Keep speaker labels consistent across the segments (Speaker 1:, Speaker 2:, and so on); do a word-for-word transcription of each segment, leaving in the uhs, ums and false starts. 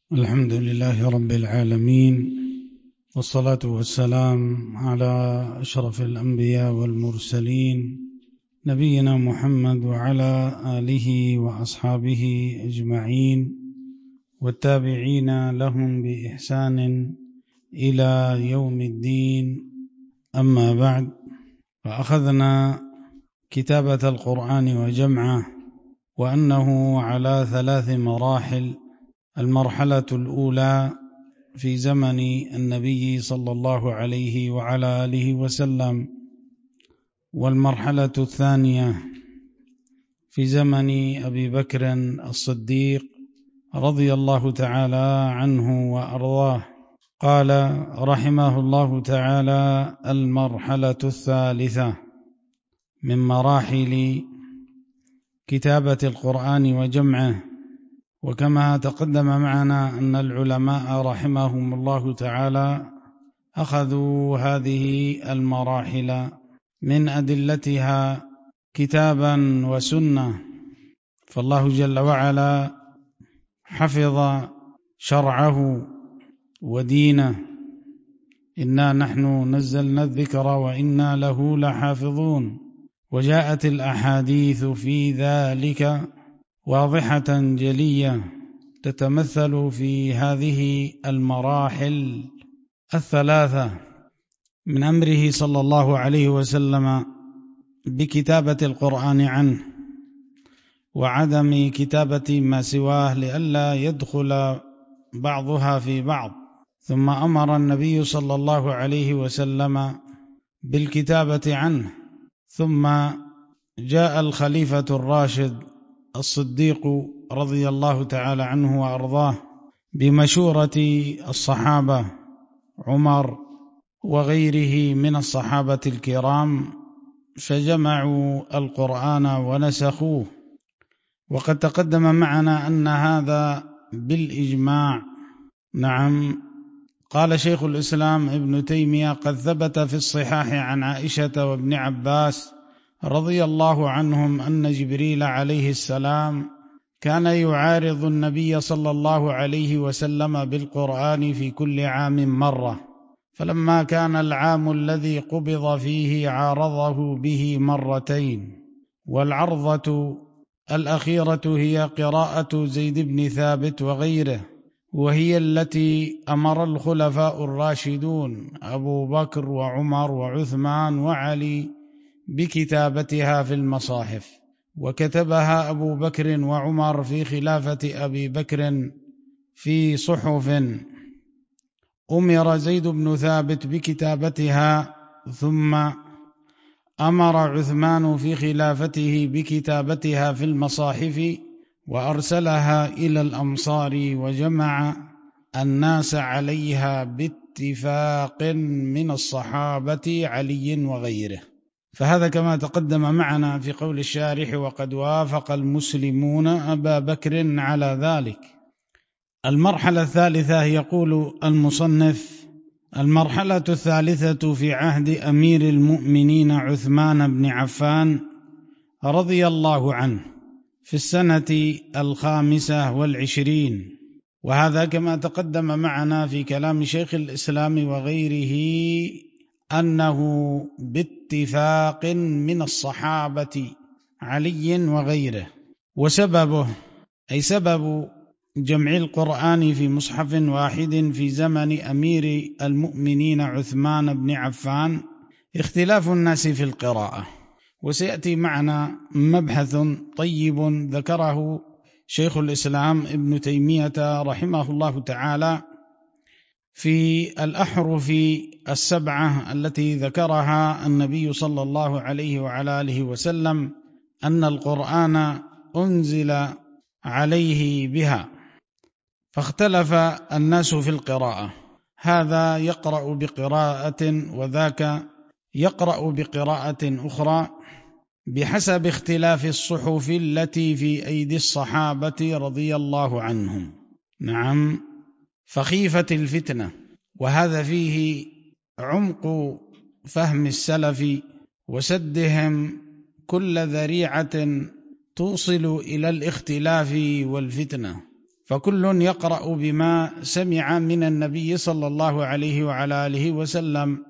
Speaker 1: الحمد لله رب العالمين، والصلاة والسلام على أشرف الأنبياء والمرسلين نبينا محمد وعلى آله وأصحابه أجمعين والتابعين لهم بإحسان إلى يوم الدين. أما بعد، فأخذنا كتابة القرآن وجمعه، وأنه على ثلاث مراحل. المرحلة الأولى في زمن النبي صلى الله عليه وعلى آله وسلم، والمرحلة الثانية في زمن أبي بكر الصديق رضي الله تعالى عنه وأرضاه. قال رحمه الله تعالى: المرحلة الثالثة من مراحل كتابة القرآن وجمعه. وكما تقدم معنا أن العلماء رحمهم الله تعالى أخذوا هذه المراحل من أدلتها كتابا وسنة، فالله جل وعلا حفظ شرعه ودينه: إنا نحن نزلنا الذكر وإنا له لحافظون. وجاءت الأحاديث في ذلك واضحة جلية تتمثل في هذه المراحل الثلاثة من أمره صلى الله عليه وسلم بكتابة القرآن عنه، وعدم كتابة ما سواه لئلا يدخل بعضها في بعض. ثم أمر النبي صلى الله عليه وسلم بالكتابة عنه، ثم جاء الخليفة الراشد الصديق رضي الله تعالى عنه وأرضاه بمشورة الصحابة عمر وغيره من الصحابة الكرام، فجمعوا القرآن ونسخوه. وقد تقدم معنا أن هذا بالإجماع. نعم، قال شيخ الإسلام ابن تيمية: قد ثبت في الصحاح عن عائشة وابن عباس رضي الله عنهم أن جبريل عليه السلام كان يعارض النبي صلى الله عليه وسلم بالقرآن في كل عام مرة، فلما كان العام الذي قبض فيه عارضه به مرتين. والعرضة الأخيرة هي قراءة زيد بن ثابت وغيره، وهي التي أمر الخلفاء الراشدون أبو بكر وعمر وعثمان وعلي بكتابتها في المصاحف. وكتبها أبو بكر وعمر في خلافة أبي بكر في صحف. أمر زيد بن ثابت بكتابتها، ثم أمر عثمان في خلافته بكتابتها في المصاحف، وأرسلها إلى الأمصار وجمع الناس عليها باتفاق من الصحابة علي وغيره. فهذا كما تقدم معنا في قول الشارح: وقد وافق المسلمون أبا بكر على ذلك. المرحلة الثالثة يقول المصنف: المرحلة الثالثة في عهد أمير المؤمنين عثمان بن عفان رضي الله عنه في السنة الخامسة والعشرين. وهذا كما تقدم معنا في كلام شيخ الإسلام وغيره أنه باتفاق من الصحابة علي وغيره. وسببه أي سبب جمع القرآن في مصحف واحد في زمن أمير المؤمنين عثمان بن عفان اختلاف الناس في القراءة. وسيأتي معنا مبحث طيب ذكره شيخ الإسلام ابن تيمية رحمه الله تعالى في الأحرف السبعة التي ذكرها النبي صلى الله عليه وعلى آله وسلم أن القرآن أنزل عليه بها، فاختلف الناس في القراءة، هذا يقرأ بقراءة وذاك يقرأ بقراءة أخرى بحسب اختلاف الصحف التي في أيدي الصحابة رضي الله عنهم. نعم، فخيفة الفتنة، وهذا فيه عمق فهم السلف وسدهم كل ذريعة توصل إلى الاختلاف والفتنة. فكل يقرأ بما سمع من النبي صلى الله عليه وعلى آله وسلم.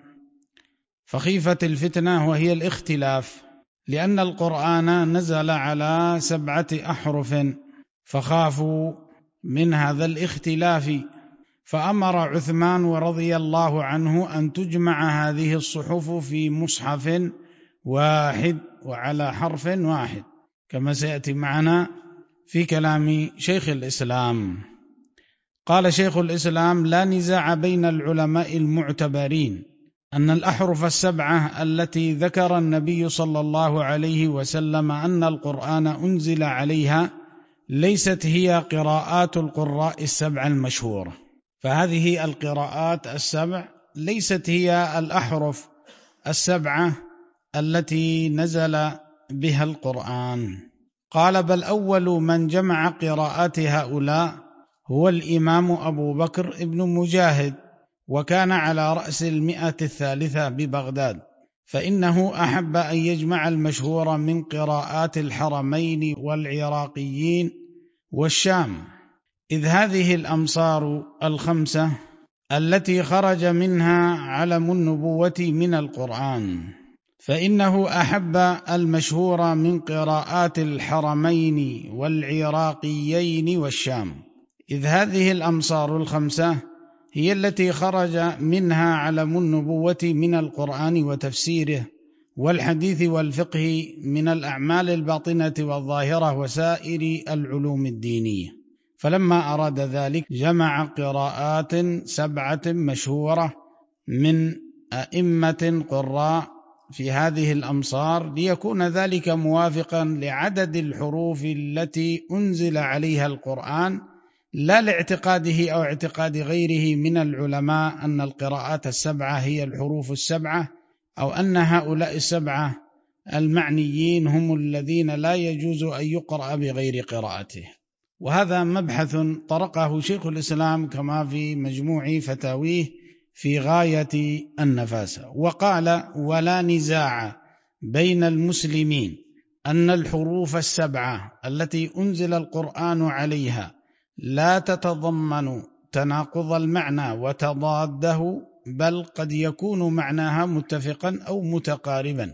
Speaker 1: فخيفة الفتنة وهي الاختلاف، لأن القرآن نزل على سبعة أحرف، فخافوا من هذا الاختلاف، فأمر عثمان رضي الله عنه أن تجمع هذه الصحف في مصحف واحد وعلى حرف واحد، كما سيأتي معنا في كلام شيخ الإسلام. قال شيخ الإسلام: لا نزاع بين العلماء المعتبرين أن الأحرف السبعة التي ذكر النبي صلى الله عليه وسلم أن القرآن أنزل عليها ليست هي قراءات القراء السبع المشهورة، فهذه القراءات السبع ليست هي الأحرف السبعة التي نزل بها القرآن. قال: بل أول من جمع قراءات هؤلاء هو الإمام أبو بكر ابن مجاهد، وكان على رأس المئة الثالثة ببغداد، فإنه أحب أن يجمع المشهور من قراءات الحرمين والعراقيين والشام، إذ هذه الأمصار الخمسة التي خرج منها علم النبوة من القرآن، فإنه أحب المشهور من قراءات الحرمين والعراقيين والشام، إذ هذه الأمصار الخمسة هي التي خرج منها علم النبوة من القرآن وتفسيره والحديث والفقه من الأعمال الباطنة والظاهرة وسائر العلوم الدينية. فلما أراد ذلك جمع قراءات سبعة مشهورة من أئمة قراء في هذه الأمصار، ليكون ذلك موافقا لعدد الحروف التي أنزل عليها القرآن، لا لاعتقاده أو اعتقاد غيره من العلماء أن القراءات السبعة هي الحروف السبعة، أو أن هؤلاء السبعة المعنيين هم الذين لا يجوز أن يقرأ بغير قراءته. وهذا مبحث طرقه شيخ الإسلام كما في مجموع فتاويه في غاية النفاسة. وقال: ولا نزاع بين المسلمين أن الحروف السبعة التي أنزل القرآن عليها لا تتضمن تناقض المعنى وتضاده، بل قد يكون معناها متفقا أو متقاربا،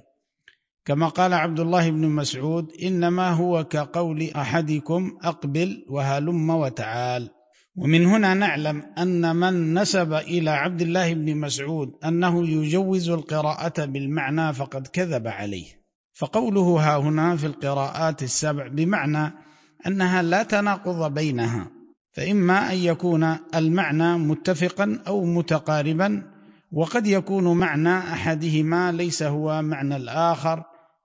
Speaker 1: كما قال عبد الله بن مسعود: إنما هو كقول أحدكم أقبل وهلم وتعال. ومن هنا نعلم أن من نسب إلى عبد الله بن مسعود أنه يجوز القراءة بالمعنى فقد كذب عليه، فقوله ها هنا في القراءات السبع بمعنى أنها لا تناقض بينها، فإما أن يكون المعنى متفقا أو متقاربا، وقد يكون معنى أحدهما ليس هو معنى الآخر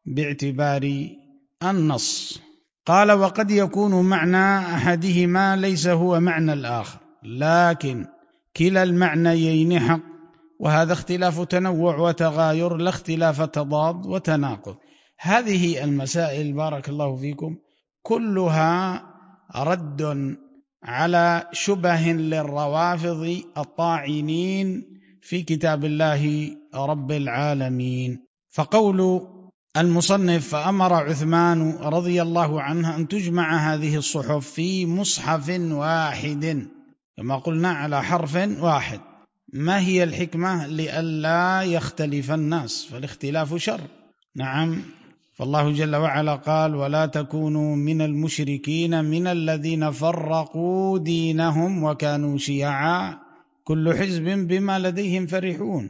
Speaker 1: باعتبار النص. قال: وقد يكون معنى أحدهما ليس هو معنى الآخر، لكن كلا المعنيين حق، وهذا اختلاف تنوع وتغاير لا اختلاف تضاد وتناقض. هذه المسائل بارك الله فيكم كلها رد على شبه للروافض الطاعنين في كتاب الله رب العالمين. فقول المصنف: فأمر عثمان رضي الله عنه أن تجمع هذه الصحف في مصحف واحد، كما قلنا على حرف واحد. ما هي الحكمة؟ لئلا يختلف الناس، فالاختلاف شر. نعم، فالله جل وعلا قال: ولا تكونوا من المشركين من الذين فرقوا دينهم وكانوا شيعا كل حزب بما لديهم فرحون،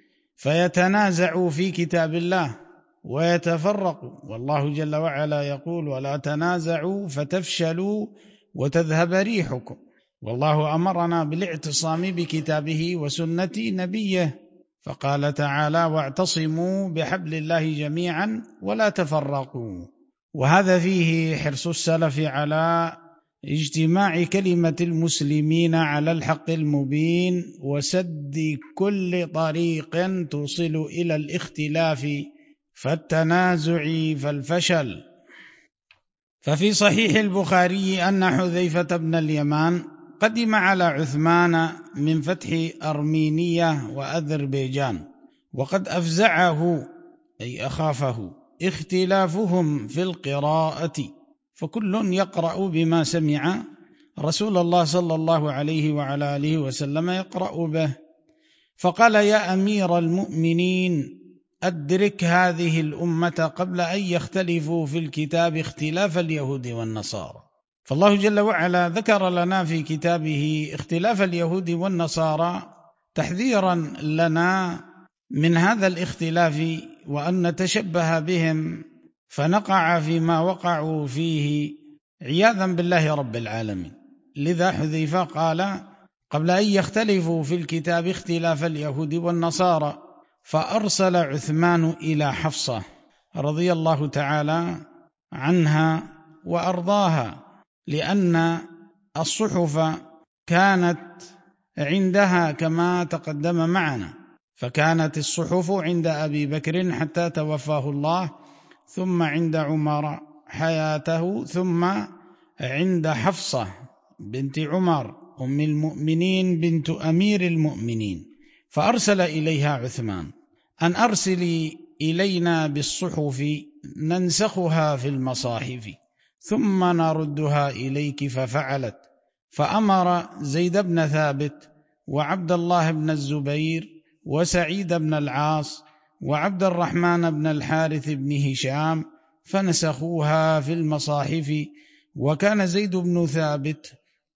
Speaker 1: فيتنازعوا في كتاب الله ويتفرقوا، والله جل وعلا يقول: ولا تنازعوا فتفشلوا وتذهب ريحكم. والله أمرنا بالاعتصام بكتابه وسنة نبيه، فقال تعالى: واعتصموا بحبل الله جميعا ولا تفرقوا. وهذا فيه حرص السلف على اجتماع كلمة المسلمين على الحق المبين، وسد كل طريق توصل إلى الاختلاف فالتنازع فالفشل. ففي صحيح البخاري أن حذيفة بن اليمان قدم على عثمان من فتح أرمينية وأذربيجان، وقد أفزعه أي أخافه اختلافهم في القراءة، فكل يقرأ بما سمع رسول الله صلى الله عليه وعلى آله وسلم يقرأ به، فقال: يا أمير المؤمنين، أدرك هذه الأمة قبل أن يختلفوا في الكتاب اختلاف اليهود والنصارى. فالله جل وعلا ذكر لنا في كتابه اختلاف اليهود والنصارى تحذيرا لنا من هذا الاختلاف، وأن نتشبه بهم فنقع فيما وقعوا فيه عياذا بالله رب العالمين. لذا حذيفة قال: قبل أن يختلفوا في الكتاب اختلاف اليهود والنصارى، فأرسل عثمان إلى حفصة رضي الله تعالى عنها وأرضاها، لأن الصحف كانت عندها كما تقدم معنا، فكانت الصحف عند أبي بكر حتى توفاه الله، ثم عند عمر حياته، ثم عند حفصة بنت عمر أم المؤمنين بنت أمير المؤمنين. فأرسل إليها عثمان أن أرسلي إلينا بالصحف ننسخها في المصاحف ثم نردها إليك، ففعلت. فأمر زيد بن ثابت وعبد الله بن الزبير وسعيد بن العاص وعبد الرحمن بن الحارث بن هشام فنسخوها في المصاحف. وكان زيد بن ثابت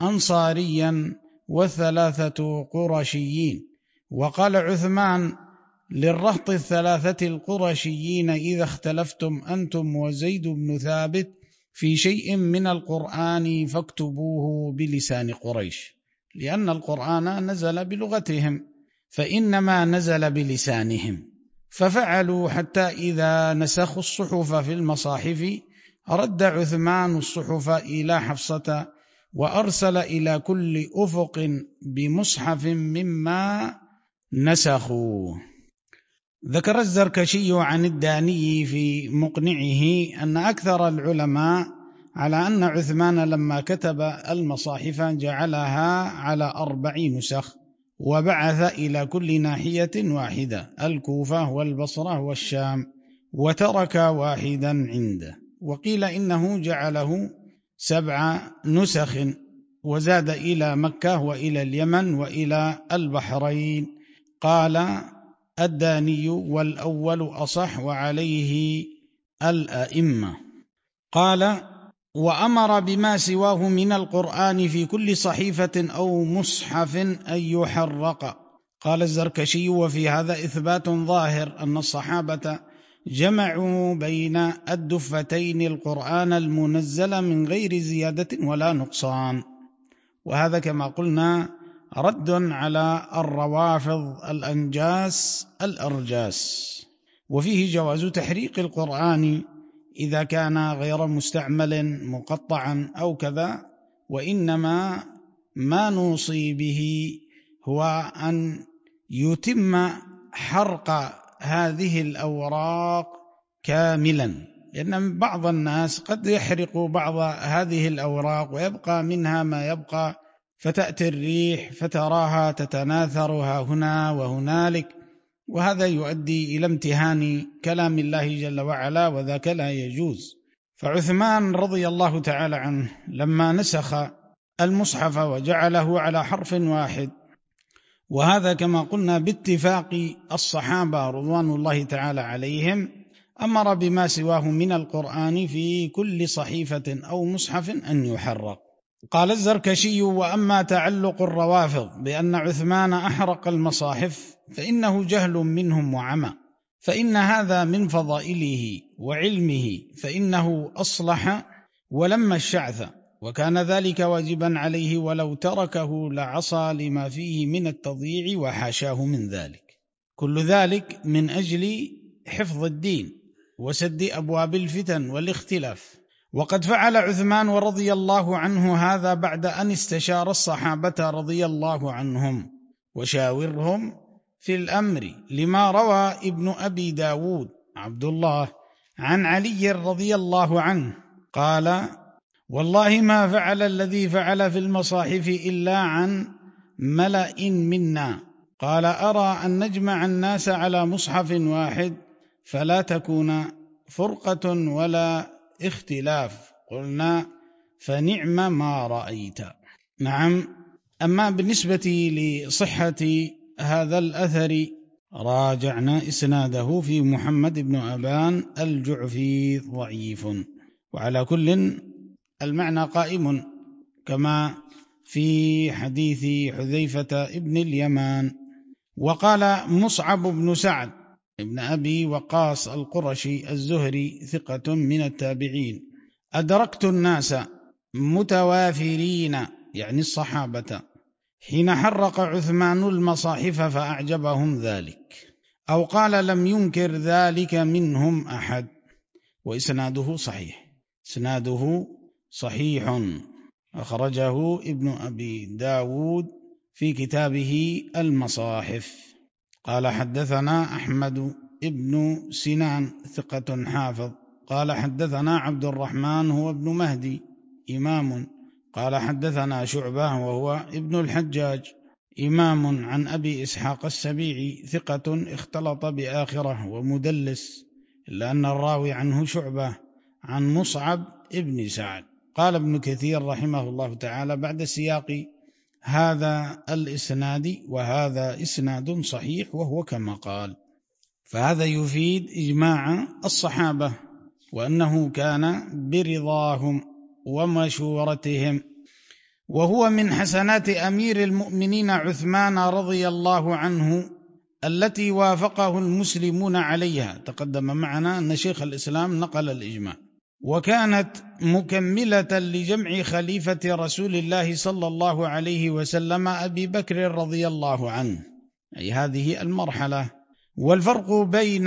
Speaker 1: أنصاريا والثلاثة قرشيين. وقال عثمان للرهط الثلاثة القرشيين: إذا اختلفتم أنتم وزيد بن ثابت في شيء من القرآن فاكتبوه بلسان قريش، لأن القرآن نزل بلغتهم، فإنما نزل بلسانهم. ففعلوا حتى إذا نسخوا الصحف في المصاحف رد عثمان الصحف إلى حفصة، وأرسل إلى كل أفق بمصحف مما نسخوا. ذكر الزركشي عن الداني في مقنعه أن أكثر العلماء على أن عثمان لما كتب المصاحف جعلها على أربع نسخ، وبعث إلى كل ناحية واحدة: الكوفة والبصرة والشام، وترك واحدا عنده. وقيل إنه جعله سبع نسخ، وزاد إلى مكة وإلى اليمن وإلى البحرين. قال الداني: والأول أصح وعليه الأئمة. قال: وأمر بما سواه من القرآن في كل صحيفة أو مصحف أن يحرق. قال الزركشي: وفي هذا إثبات ظاهر أن الصحابة جمعوا بين الدفتين القرآن المنزل من غير زيادة ولا نقصان. وهذا كما قلنا رد على الروافض الأنجاس الأرجاس. وفيه جواز تحريق القرآن إذا كان غير مستعمل مقطعا أو كذا، وإنما ما نوصي به هو أن يتم حرق هذه الأوراق كاملا، لأن بعض الناس قد يحرق بعض هذه الأوراق ويبقى منها ما يبقى، فتأتي الريح فتراها تتناثرها هنا وهنالك، وهذا يؤدي إلى امتهان كلام الله جل وعلا، وذاك لا يجوز. فعثمان رضي الله تعالى عنه لما نسخ المصحف وجعله على حرف واحد، وهذا كما قلنا باتفاق الصحابة رضوان الله تعالى عليهم، أمر بما سواه من القرآن في كل صحيفة أو مصحف أن يحرق. قال الزركشي: وأما تعلق الروافض بأن عثمان أحرق المصاحف فإنه جهل منهم وعمى، فإن هذا من فضائله وعلمه، فإنه أصلح ولما الشعث، وكان ذلك واجبا عليه، ولو تركه لعصى لما فيه من التضييع وحاشاه من ذلك. كل ذلك من أجل حفظ الدين وسد أبواب الفتن والاختلاف. وقد فعل عثمان رضي الله عنه هذا بعد أن استشار الصحابة رضي الله عنهم وشاورهم في الأمر، لما روى ابن أبي داود عبد الله عن علي رضي الله عنه قال: والله ما فعل الذي فعل في المصاحف إلا عن ملأ منا. قال: أرى أن نجمع الناس على مصحف واحد فلا تكون فرقة ولا اختلاف. قلنا: فنعم ما رأيت. نعم. أما بالنسبة لصحة هذا الأثر راجعنا إسناده في محمد بن أبان الجعفي ضعيف، وعلى كل المعنى قائم كما في حديث حذيفة بن اليمان. وقال مصعب بن سعد ابن أبي وقاص القرشي الزهري ثقة من التابعين: أدركت الناس متوافرين، يعني الصحابة، حين حرق عثمان المصاحف فأعجبهم ذلك، أو قال لم ينكر ذلك منهم أحد. وإسناده صحيح، إسناده صحيح، أخرجه ابن أبي داود في كتابه المصاحف. قال حدثنا أحمد ابن سنان ثقة حافظ قال حدثنا عبد الرحمن هو ابن مهدي إمام قال حدثنا شعبة وهو ابن الحجاج إمام عن أبي إسحاق السبيعي ثقة اختلط بآخره ومدلس، إلا أن الراوي عنه شعبة عن مصعب ابن سعد. قال ابن كثير رحمه الله تعالى بعد سياق هذا الإسناد: وهذا إسناد صحيح وهو كما قال. فهذا يفيد إجماع الصحابة، وأنه كان برضاهم ومشورتهم. وهو من حسنات أمير المؤمنين عثمان رضي الله عنه التي وافقه المسلمون عليها. تقدم معنا أن شيخ الإسلام نقل الإجماع، وكانت مكملة لجمع خليفة رسول الله صلى الله عليه وسلم أبي بكر رضي الله عنه، أي هذه المرحلة. والفرق بين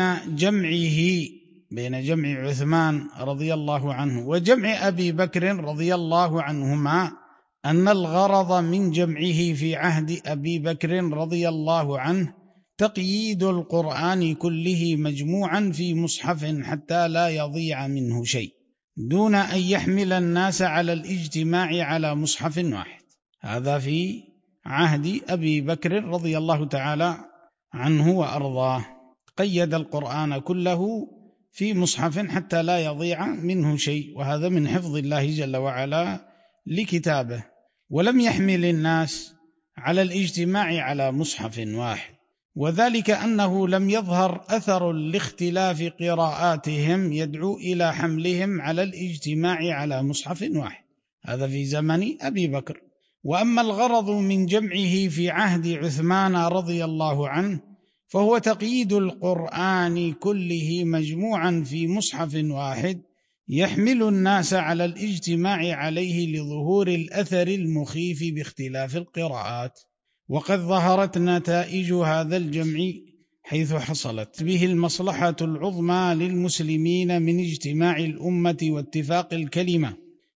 Speaker 1: جمعه بين جمع عثمان رضي الله عنه وجمع أبي بكر رضي الله عنهما أن الغرض من جمعه في عهد أبي بكر رضي الله عنه تقييد القرآن كله مجموعا في مصحف حتى لا يضيع منه شيء، دون أن يحمل الناس على الاجتماع على مصحف واحد. هذا في عهد أبي بكر رضي الله تعالى عنه وأرضاه، قيد القرآن كله في مصحف حتى لا يضيع منه شيء، وهذا من حفظ الله جل وعلا لكتابه. ولم يحمل الناس على الاجتماع على مصحف واحد، وذلك أنه لم يظهر أثر لاختلاف قراءاتهم يدعو إلى حملهم على الاجتماع على مصحف واحد، هذا في زمن أبي بكر. وأما الغرض من جمعه في عهد عثمان رضي الله عنه فهو تقييد القرآن كله مجموعا في مصحف واحد يحمل الناس على الاجتماع عليه لظهور الأثر المخيف باختلاف القراءات. وقد ظهرت نتائج هذا الجمع حيث حصلت به المصلحة العظمى للمسلمين من اجتماع الأمة واتفاق الكلمة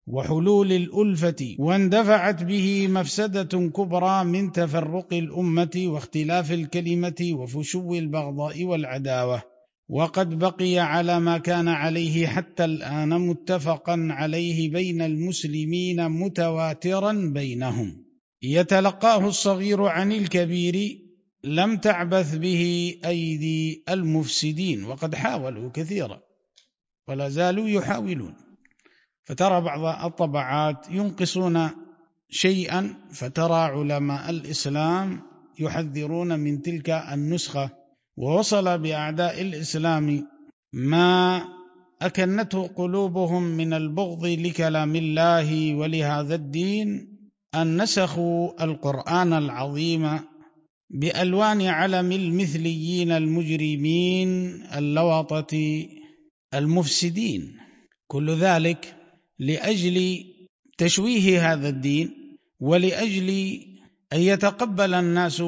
Speaker 1: وحلول الألفة، واندفعت به مفسدة كبرى من تفرق الأمة واختلاف الكلمة وفشو البغضاء والعداوة. وقد بقي على ما كان عليه حتى الآن متفقا عليه بين المسلمين متواترا بينهم، يتلقاه الصغير عن الكبير، لم تعبث به أيدي المفسدين. وقد حاولوا كثيرا ولا زالوا يحاولون، فترى بعض الطبعات ينقصون شيئا، فترى علماء الإسلام يحذرون من تلك النسخة. ووصل بأعداء الإسلام ما أكنته قلوبهم من البغض لكلام الله ولهذا الدين أن نسخوا القرآن العظيم بألوان علم المثليين المجرمين اللواطة المفسدين، كل ذلك لأجل تشويه هذا الدين، ولأجل أن يتقبل الناس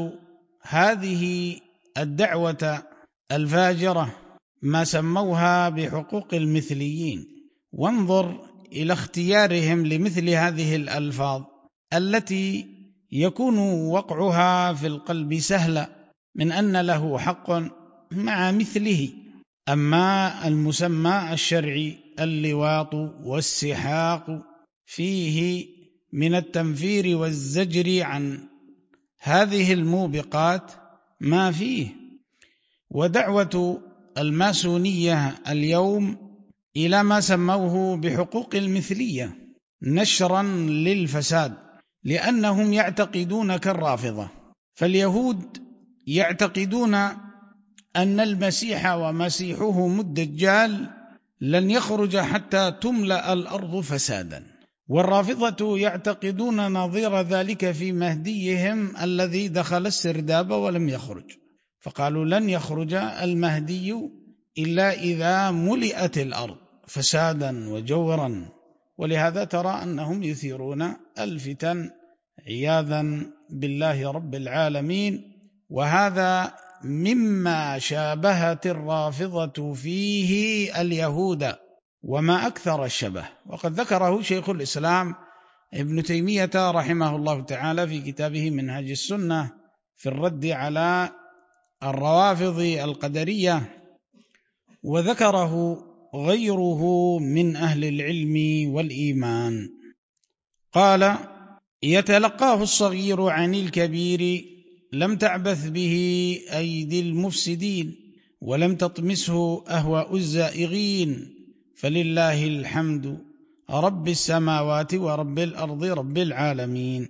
Speaker 1: هذه الدعوة الفاجرة ما سموها بحقوق المثليين. وانظر إلى اختيارهم لمثل هذه الألفاظ التي يكون وقعها في القلب سهلا من أن له حق مع مثله. أما المسمى الشرعي اللواط والسحاق فيه من التنفير والزجر عن هذه الموبقات ما فيه. ودعوة الماسونية اليوم إلى ما سموه بحقوق المثلية نشرا للفساد لأنهم يعتقدون كالرافضة. فاليهود يعتقدون أن المسيح ومسيحهم الدجال لن يخرج حتى تملأ الأرض فسادا، والرافضة يعتقدون نظير ذلك في مهديهم الذي دخل السرداب ولم يخرج، فقالوا لن يخرج المهدي إلا إذا ملئت الأرض فسادا وجورا. ولهذا ترى أنهم يثيرون الفتن عياذا بالله رب العالمين. وهذا مما شابهت الرافضة فيه اليهود، وما أكثر الشبه. وقد ذكره شيخ الإسلام ابن تيمية رحمه الله تعالى في كتابه منهج السنة في الرد على الروافض القدرية، وذكره غيره من أهل العلم والإيمان. قال: يتلقاه الصغير عن الكبير، لم تعبث به أيدي المفسدين، ولم تطمسه أهواء الزائغين، فلله الحمد رب السماوات ورب الأرض رب العالمين.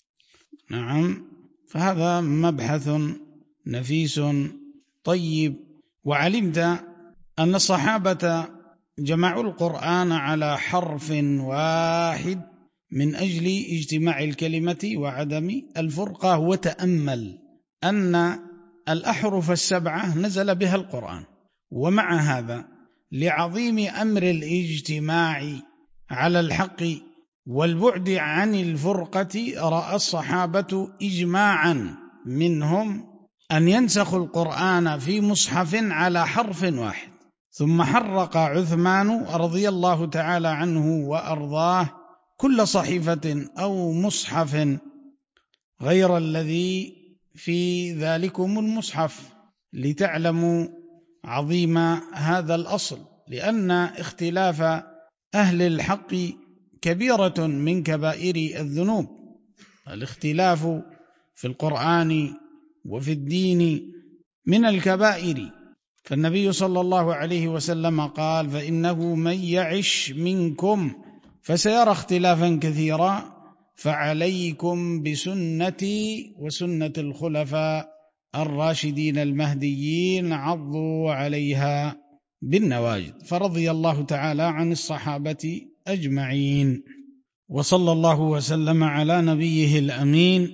Speaker 1: نعم، فهذا مبحث نفيس طيب. وعلمت أن الصحابة جمعوا القرآن على حرف واحد من أجل اجتماع الكلمة وعدم الفرقة. وتأمل أن الأحرف السبعة نزل بها القرآن، ومع هذا لعظيم أمر الاجتماع على الحق والبعد عن الفرقة رأى الصحابة إجماعا منهم أن ينسخوا القرآن في مصحف على حرف واحد. ثم حرق عثمان رضي الله تعالى عنه وأرضاه كل صحيفة أو مصحف غير الذي في ذلكم المصحف، لتعلموا عظيم هذا الأصل، لأن اختلاف أهل الحق كبيرة من كبائر الذنوب. الاختلاف في القرآن وفي الدين من الكبائر. فالنبي صلى الله عليه وسلم قال: فإنه من يعش منكم فسيرى اختلافا كثيرا، فعليكم بسنتي وسنة الخلفاء الراشدين المهديين، عضوا عليها بالنواجذ. فرضي الله تعالى عن الصحابة أجمعين، وصلى الله وسلم على نبيه الأمين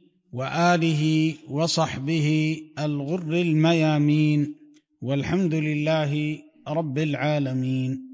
Speaker 1: وآله وصحبه الغر الميامين، والحمد لله رب العالمين.